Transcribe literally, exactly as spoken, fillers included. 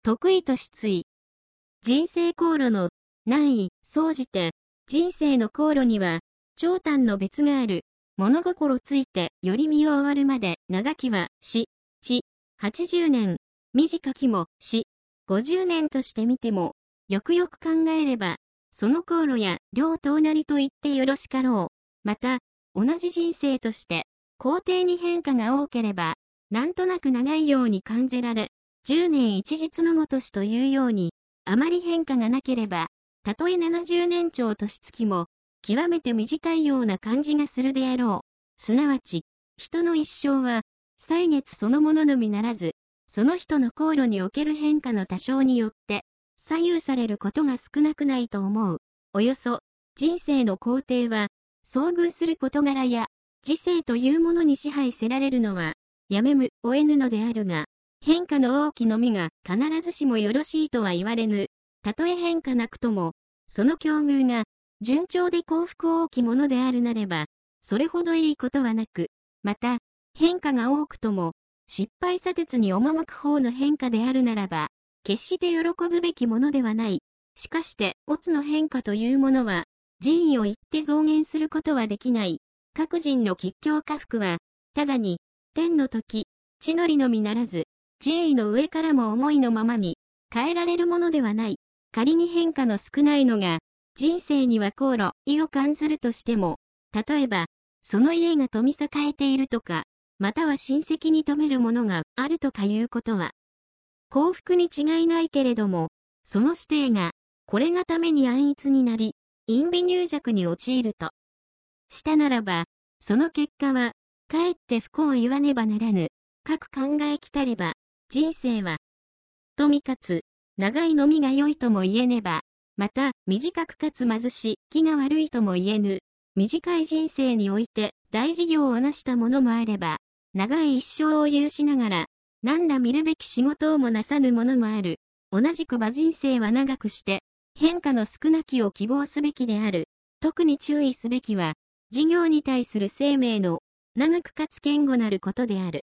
得意と失意。人生航路の難易、総じて、人生の航路には、長短の別がある。物心ついて、より身を終わるまで、長きは、死、地、はちじゅうねん、短きも、死、ごじゅうねんとしてみても、よくよく考えれば、その航路や、両等なりと言ってよろしかろう。また、同じ人生として、工程に変化が多ければ、なんとなく長いように感じられ、じゅうねん一日のごとしというように、あまり変化がなければ、たとえななじゅうねん超年月も、極めて短いような感じがするであろう。すなわち、人の一生は、歳月そのもののみならず、その人の航路における変化の多少によって、左右されることが少なくないと思う。およそ、人生の工程は、遭遇する事柄や、時世というものに支配せられるのは、やめむ、を得ぬのであるが、変化の大きのみが必ずしもよろしいとは言われぬ。たとえ変化なくとも、その境遇が、順調で幸福大きものであるなれば、それほどいいことはなく、また、変化が多くとも、失敗砂鉄に赴く方の変化であるならば、決して喜ぶべきものではない。しかして、オツの変化というものは、人為を言って増減することはできない。各人の吉凶下福は、ただに、天の時、地の利のみならず、地位の上からも思いのままに、変えられるものではない。仮に変化の少ないのが、人生には航路、意を感ずるとしても、例えば、その家が富栄えているとか、または親戚に富めるものがあるとかいうことは、幸福に違いないけれども、その指定が、これがために安逸になり、陰微入弱に陥ると。したならば、その結果は、かえって不幸言わねばならぬ。各考えきたれば、人生は、富かつ、長いのみが良いとも言えねば、また、短くかつ貧し、気が悪いとも言えぬ。短い人生において、大事業を成したものもあれば、長い一生を有しながら、何ら見るべき仕事をもなさぬものもある。同じく馬人生は長くして、変化の少なきを希望すべきである。特に注意すべきは、事業に対する生命の、長くかつ堅固なることである。